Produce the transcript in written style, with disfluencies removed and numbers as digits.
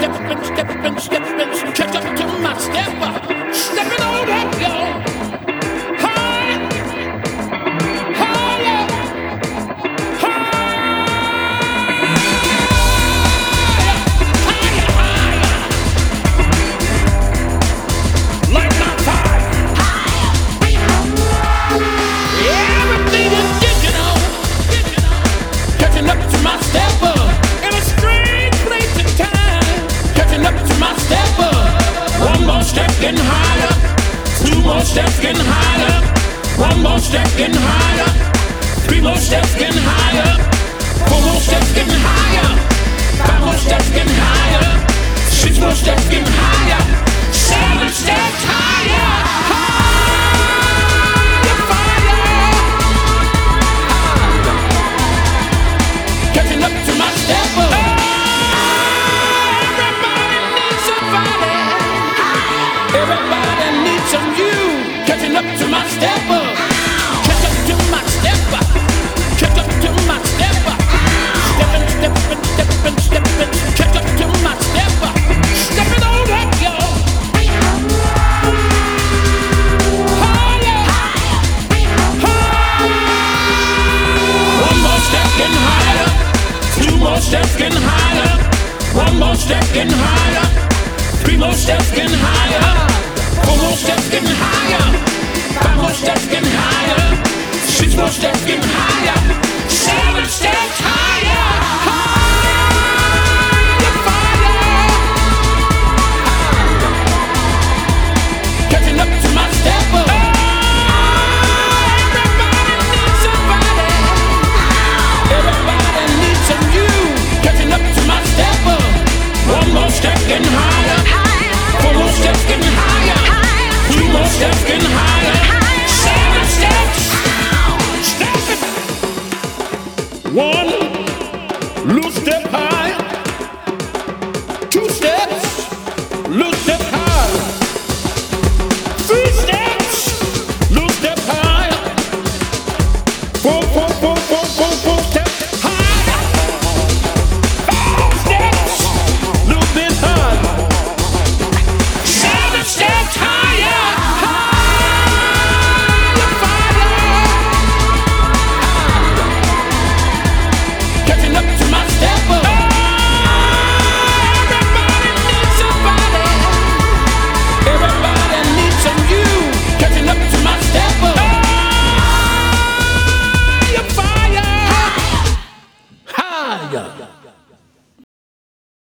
stepping, catch up to my stepper, stepping on that yo. Getting higher, two more steps getting higher, one more step getting higher, three more steps getting higher, four more steps getting higher, five more steps getting higher, six more steps getting higher, seven steps higher. Catching up to my stepper. Everybody needs some you. Catching up to my stepper. Catch up to my stepper. Catch up to my stepper. Stepping. Catch up to my stepper. Stepping on that yo. Higher. One more step getting higher. Two more steps getting higher. One more step getting higher. Three more steps getting higher, four more steps getting higher, five more steps getting higher, six more steps getting higher, seven steps higher. Catching up to my stepper. Everybody needs somebody. Everybody needs some you. Catching up to my stepper. One more step getting higher. Four more steps getting higher. Two more steps getting higher. Seven steps. One loose step high. Two steps, loose step high. Three steps, loose step high. Four steps higher. Five steps, loose bit high. Steps higher, catching up to my stepper. Everybody needs somebody. Everybody needs some you. Catching up to my stepper. Fire, higher.